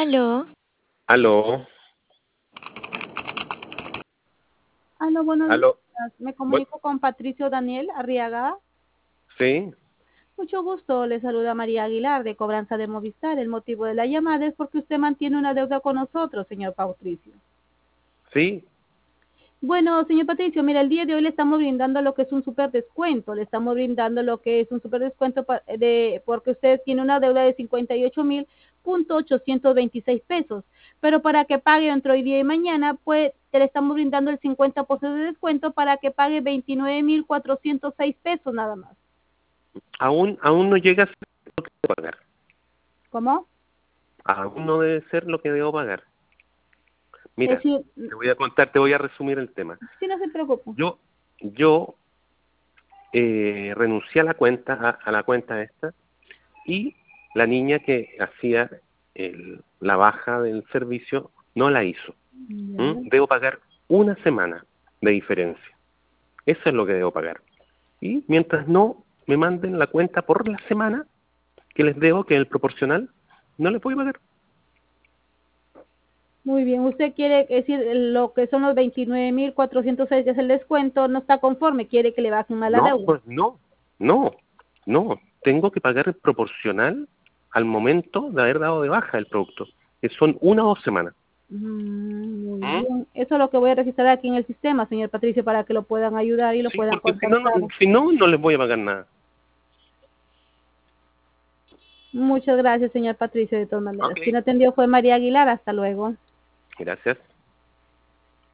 Aló, Aló, aló, buenos días. aló. Me Bu- comunico con Patricio Daniel Arriaga. sí, Mucho gusto, le saluda María Aguilar de Cobranza de Movistar. El motivo de la llamada es porque usted mantiene una deuda con nosotros, señor Patricio. sí. Bueno, señor Patricio, mira, el día de hoy le estamos brindando lo que es un súper descuento. Le estamos brindando lo que es un súper descuento porque usted tiene una deuda de 58.826 pesos. Pero para que pague entre hoy día y mañana, pues le estamos brindando el 50% de descuento para que pague 29.406 pesos nada más. Aún no llega a ser lo que debo pagar. ¿Cómo? Aún no debe ser lo que debo pagar. Es Mira, decir, te voy a contar, te voy a resumir el tema. sí, no se preocupe. Yo renuncié a la cuenta, a la cuenta esta, y la niña que hacía la baja del servicio no la hizo. ¿Mm? Ya. Debo pagar una semana de diferencia. Eso es lo que debo pagar. Y mientras no me manden la cuenta por la semana que les debo, que es el proporcional, no les voy a pagar. Muy bien, usted quiere decir lo que son los 29.406 que es el descuento, no está conforme, quiere que le bajen más la No, deuda. pues no, no. Tengo que pagar el proporcional al momento de haber dado de baja el producto, que son 1 o 2 semanas. Muy ¿Mm? bien, eso es lo que voy a registrar aquí en el sistema, señor Patricio, para que lo puedan ayudar y lo Sí, puedan porque si no, contactar. no les voy a pagar nada. Muchas gracias, señor Patricio, de todas maneras. Ok. Quien atendió fue María Aguilar, hasta luego. Gracias.